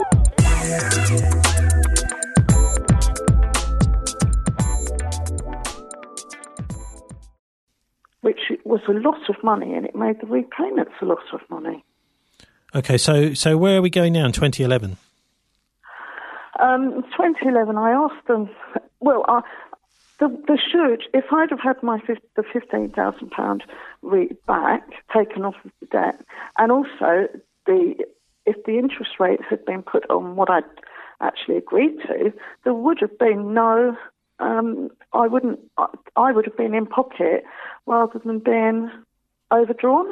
Which was a lot of money, and it made the repayments a lot of money. Okay, so where are we going now in 2011? 2011, I asked them, the should, if I'd have had the £15,000 back, taken off of the debt, and also if the interest rates had been put on what I'd actually agreed to, there would have been no, I would have been in pocket rather than being overdrawn.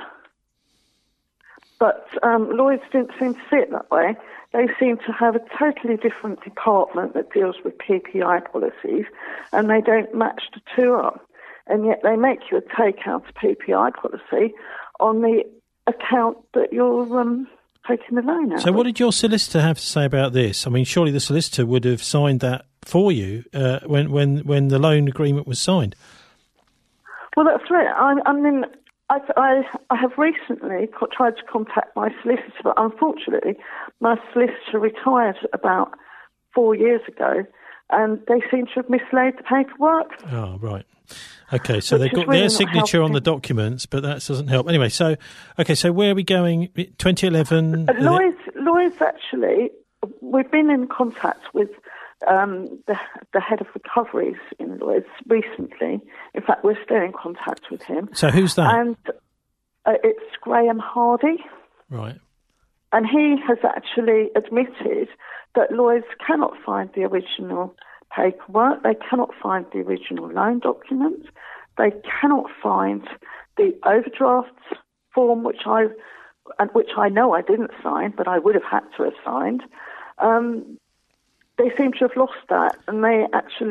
But Lloyds didn't seem to see it that way. They seem to have a totally different department that deals with PPI policies, and they don't match the two up. And yet they make you a takeout PPI policy on the account that you're taking the loan out. So what did your solicitor have to say about this? I mean, surely the solicitor would have signed that for you when the loan agreement was signed. Well, that's right. I have recently tried to contact my solicitor, but unfortunately my solicitor retired about 4 years ago, and they seem to have mislaid the paperwork. Oh, right. Okay, so they've got their signature on the documents, but that doesn't help. Anyway, so where are we going? 2011? Lloyds, actually, we've been in contact with the head of recoveries in Lloyds recently. In fact, we're still in contact with him. So who's that? And it's Graham Hardy. Right. And he has actually admitted that Lloyds cannot find the original paperwork, they cannot find the original loan documents, they cannot find the overdraft form, which I know I didn't sign, but I would have had to have signed. They seem to have lost that, and they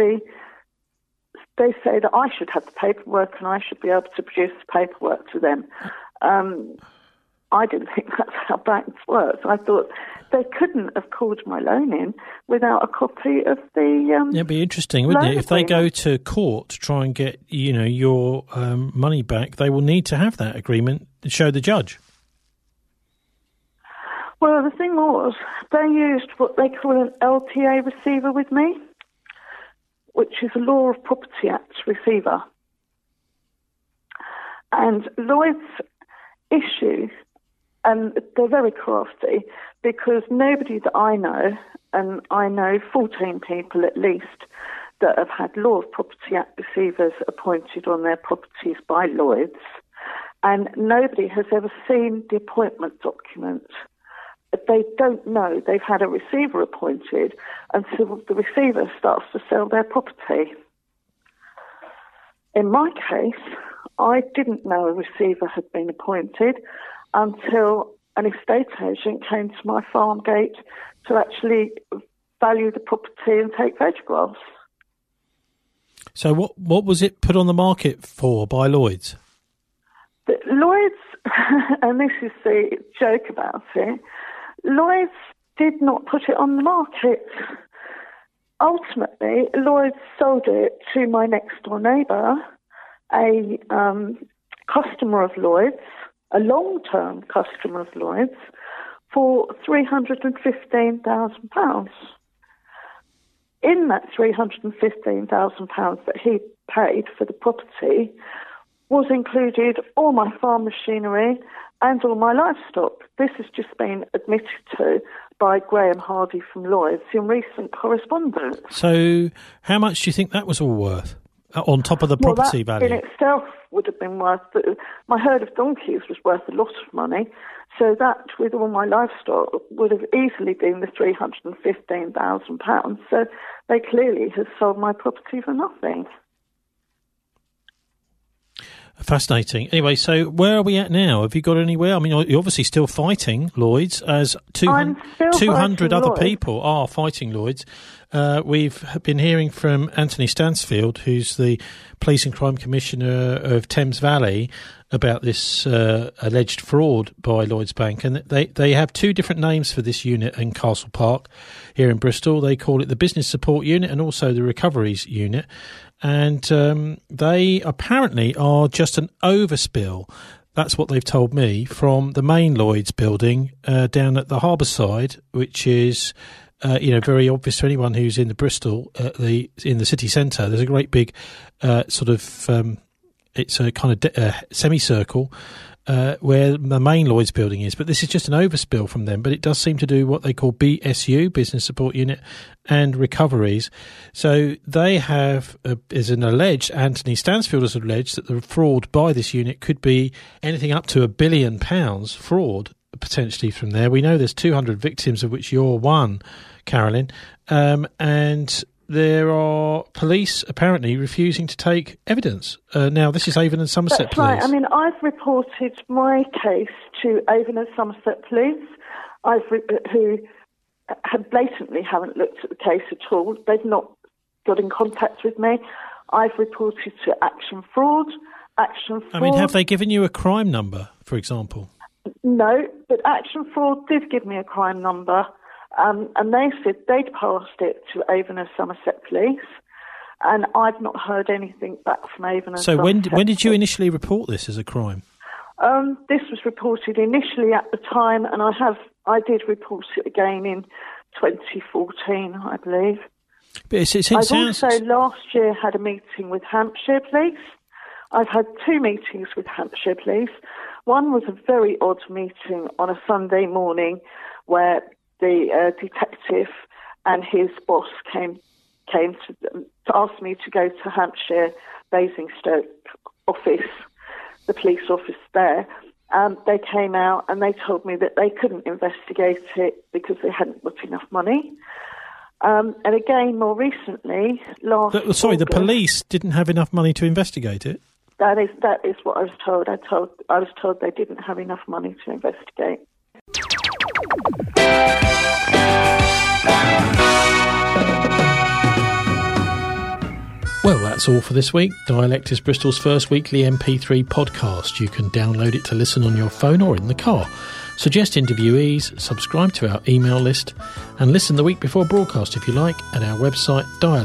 say that I should have the paperwork and I should be able to produce the paperwork to them. I didn't think that's how banks work. I thought they couldn't have called my loan in without a copy of the it'd be interesting, wouldn't it? If they go to court to try and get your money back, they will need to have that agreement to show the judge. Well, the thing was, they used what they call an LTA receiver with me, which is a Law of Property Act receiver. And Lloyd's issue, and they're very crafty, because nobody that I know, and I know 14 people at least, that have had Law of Property Act receivers appointed on their properties by Lloyd's, and nobody has ever seen the appointment document. They don't know they've had a receiver appointed until the receiver starts to sell their property. In my case, I didn't know a receiver had been appointed until an estate agent came to my farm gate to actually value the property and take photographs. So what was it put on the market for by Lloyd's? Lloyd's, and this is the joke about it, Lloyd's did not put it on the market. ultimately, Lloyd's sold it to my next-door neighbour, a customer of Lloyd's, a long-term customer of Lloyd's, for £315,000. In that £315,000 that he paid for the property was included all my farm machinery and all my livestock. This has just been admitted to by Graham Hardy from Lloyd's in recent correspondence. So how much do you think that was all worth, on top of the property value? In itself would have been worth... My herd of donkeys was worth a lot of money, so that, with all my livestock, would have easily been the £315,000. So they clearly have sold my property for nothing. Fascinating. Anyway, so where are we at now? Have you got anywhere? I mean, you're obviously still fighting Lloyd's, as 200 other people are fighting Lloyd's. We've been hearing from Anthony Stansfield, who's the Police and Crime Commissioner of Thames Valley, about this alleged fraud by Lloyds Bank. And they have two different names for this unit in Castle Park here in Bristol. They call it the Business Support Unit and also the Recoveries Unit. And they apparently are just an overspill. That's what they've told me, from the main Lloyd's building down at the harbour side, which is very obvious to anyone who's in the Bristol, in the city centre. There's a great big it's a kind of semicircle where the main Lloyd's building is. But this is just an overspill from them. But it does seem to do what they call BSU, Business Support Unit, and Recoveries. So they have, Anthony Stansfield has alleged that the fraud by this unit could be anything up to £1 billion fraud, potentially, from there. We know there's 200 victims, of which you're one, Carolyn. And there are police apparently refusing to take evidence. Now, this is Avon and Somerset That's Police. Right. I mean, I've reported my case to Avon and Somerset Police, who blatantly haven't looked at the case at all. They've not got in contact with me. I've reported to Action Fraud. I mean, have they given you a crime number, for example? No, but Action Fraud did give me a crime number. And they said they'd passed it to Avon and Somerset Police, and I've not heard anything back from Avon and Somerset. So when did you initially report this as a crime? This was reported initially at the time, and I did report it again in 2014, I believe. But I've also last year had a meeting with Hampshire Police. I've had two meetings with Hampshire Police. One was a very odd meeting on a Sunday morning where the detective and his boss came to ask me to go to Hampshire Basingstoke office, the police office there. They came out and they told me that they couldn't investigate it because they hadn't got enough money. And again, more recently, the police didn't have enough money to investigate it? That is what I was told. I was told they didn't have enough money to investigate. Well, that's all for this week. Dialect is Bristol's first weekly MP3 podcast. You can download it to listen on your phone or in the car. Suggest interviewees, subscribe to our email list, and listen the week before broadcast if you like at our website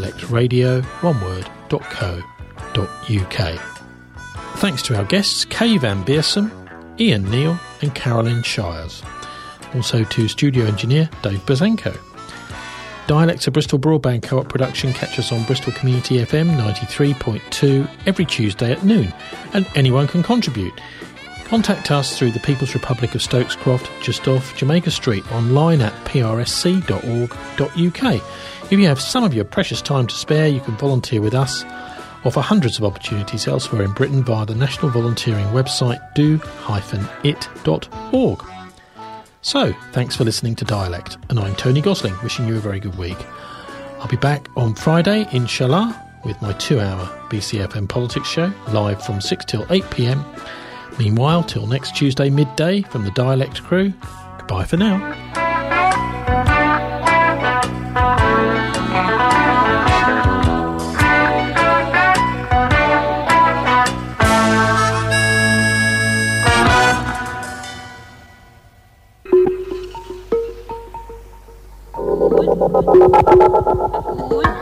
dialectradio.co.uk. Thanks to our guests Kay Van Beersum, Ian Neal and Carolyn Shires. Also to studio engineer Dave Bazenko. Dialects, a Bristol Broadband Co-op production. Catch us on Bristol Community FM 93.2 every Tuesday at noon, and anyone can contribute. Contact us through the People's Republic of Stokescroft, just off Jamaica Street, online at prsc.org.uk. If you have some of your precious time to spare, you can volunteer with us, or for hundreds of opportunities elsewhere in Britain via the national volunteering website do-it.org. So, thanks for listening to Dialect, and I'm Tony Gosling, wishing you a very good week. I'll be back on Friday, inshallah, with my 2-hour BCFM politics show, live from 6 till 8 p.m. Meanwhile, till next Tuesday midday, from the Dialect crew, goodbye for now. Good.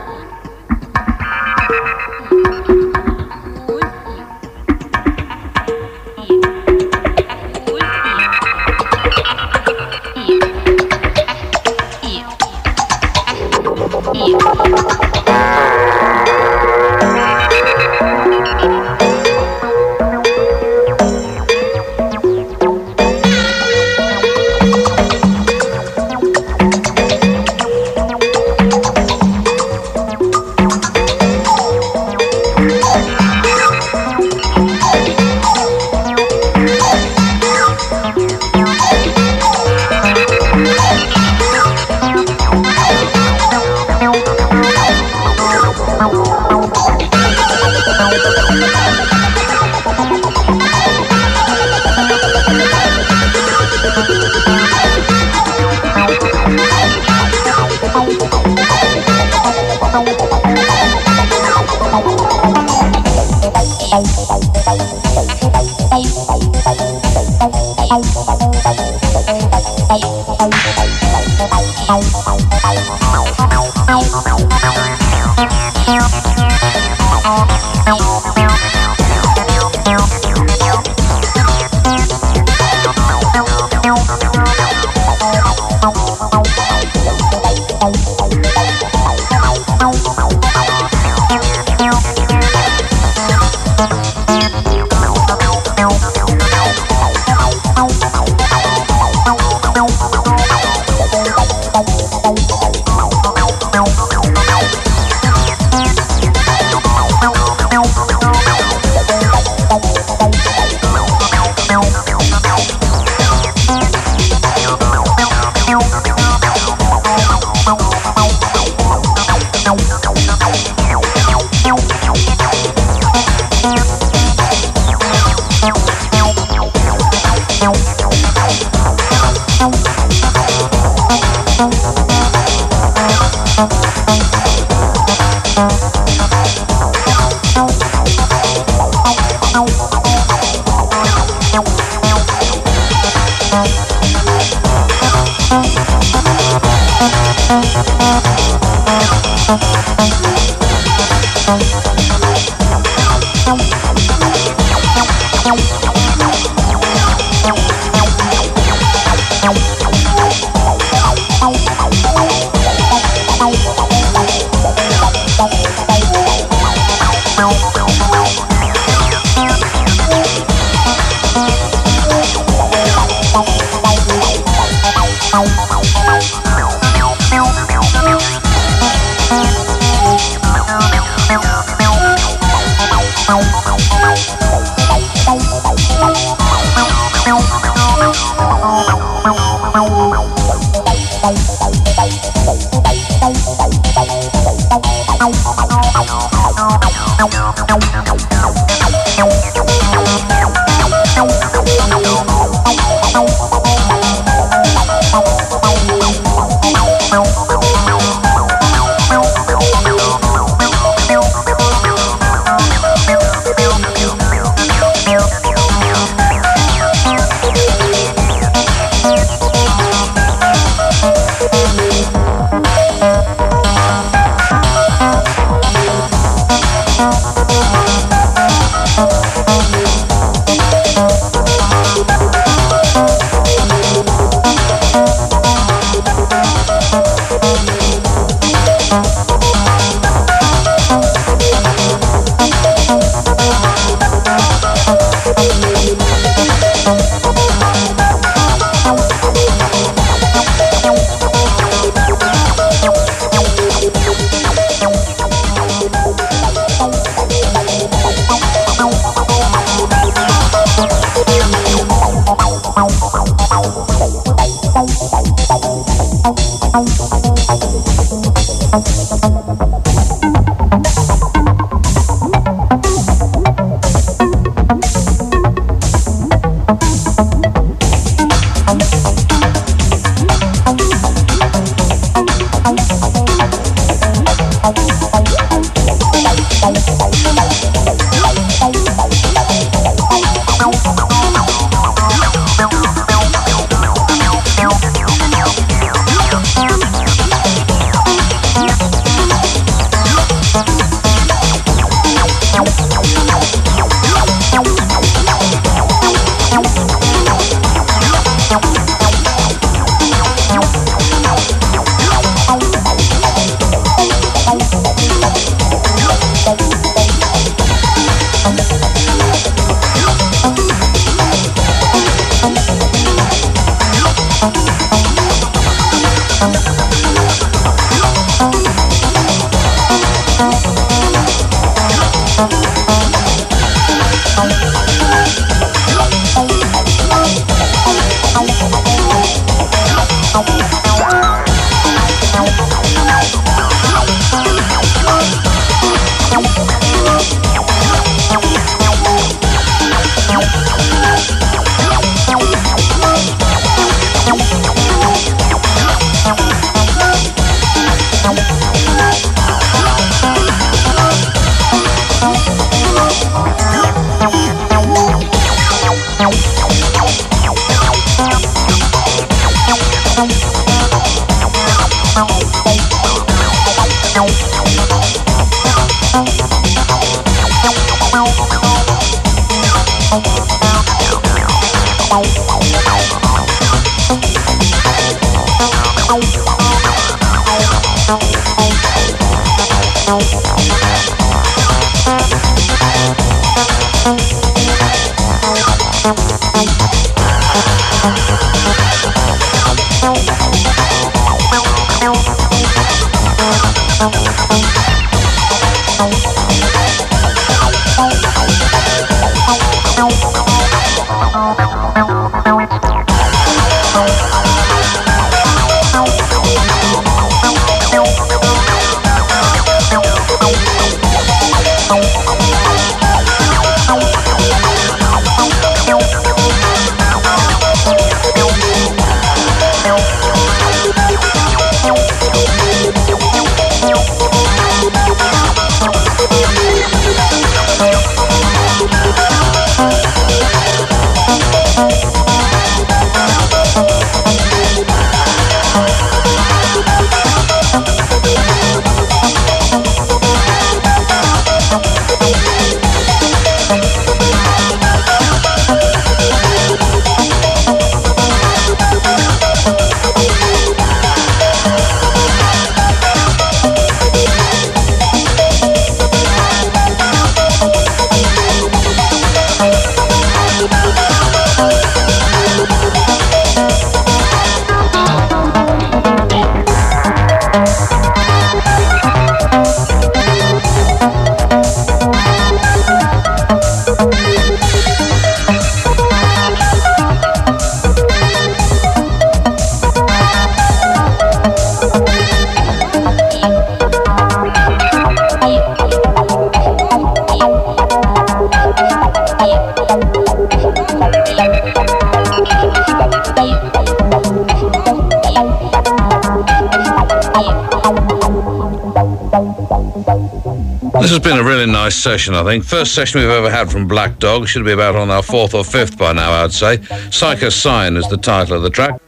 This has been a really nice session, I think. First session we've ever had from Black Dog. Should be about on our fourth or fifth by now, I'd say. Psycho Sign is the title of the track.